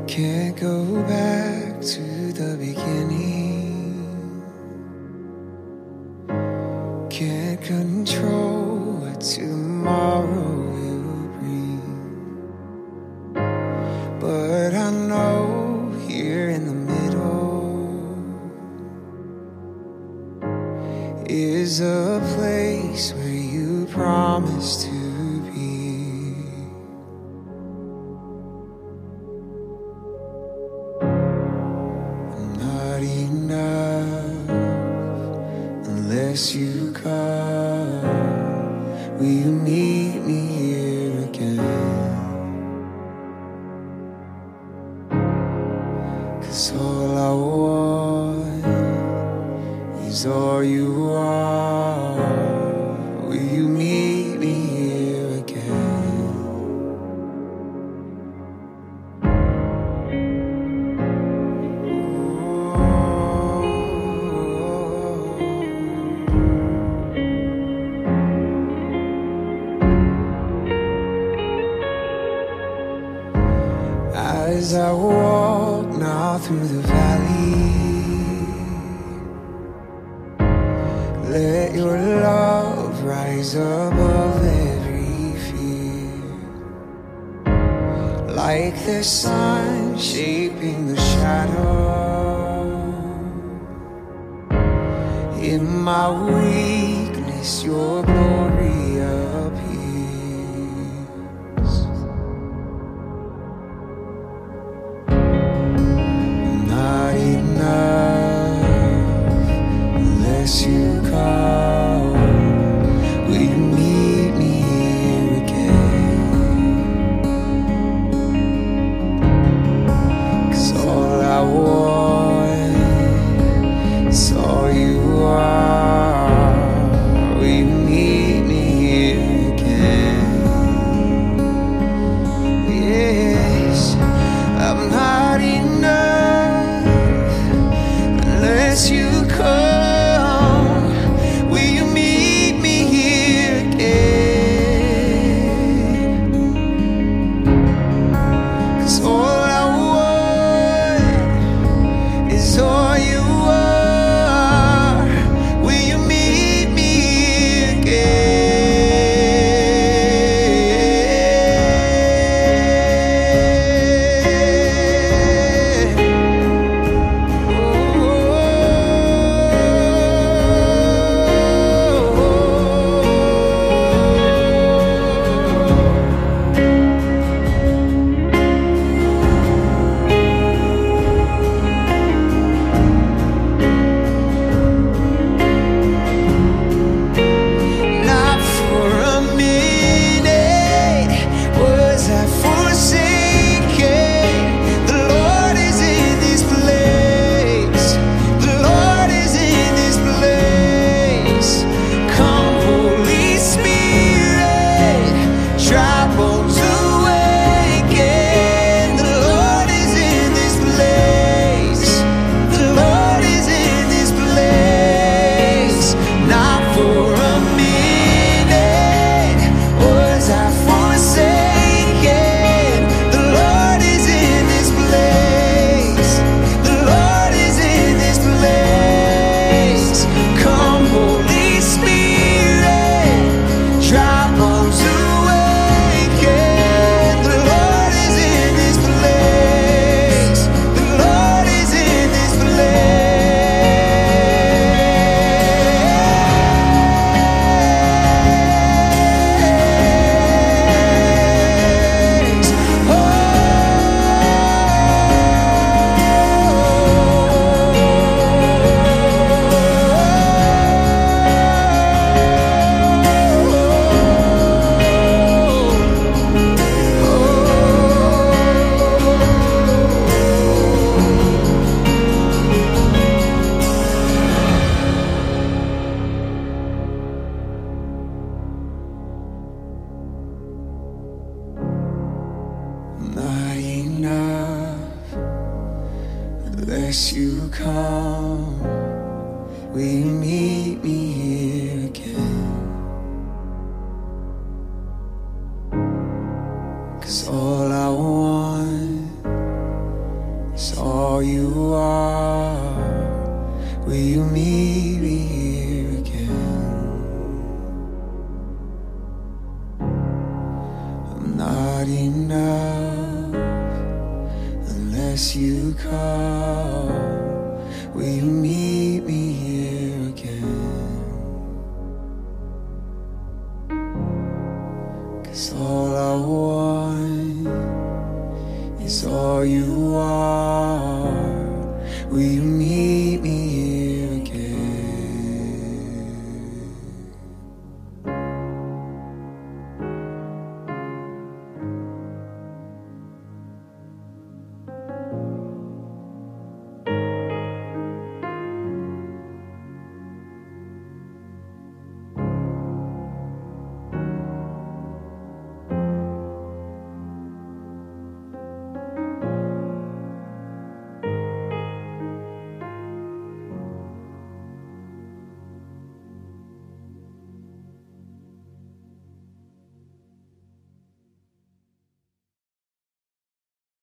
Can't go back to the beginning. Can't control what tomorrow will bring. But I know here in the middle is a place where you promised to be. Enough unless you come. Will you meet me here again? 'Cause all I want is all you are. Will you meet me here again? As I walk now through the valley, let your love rise above every fear. Like the sun shaping the shadow, in my weakness your glory appears. Not enough unless you come. Will you meet me here again? 'Cause all I want is all you are. Will you meet me here again? Yes, I'm not enough unless you come. Will you meet me here again? 'Cause all I want is all you are. Will you meet me here again? Not for a minute was I forsaken. The Lord is in this place. The Lord is in this place. Come, Holy Spirit, dry bones awaken. The Lord is in this place. The Lord is in this place. Not for a minute was I forsaken. The Lord is in this place. The Lord is in this place. Come, Holy Spirit, dry bones awaken. The Lord is in this place. The Lord is in this place. Not enough unless you come. Will you meet me here again? 'Cause all I want Unless you call, will you meet me here again? 'Cause all I want is all you are. Will you meet me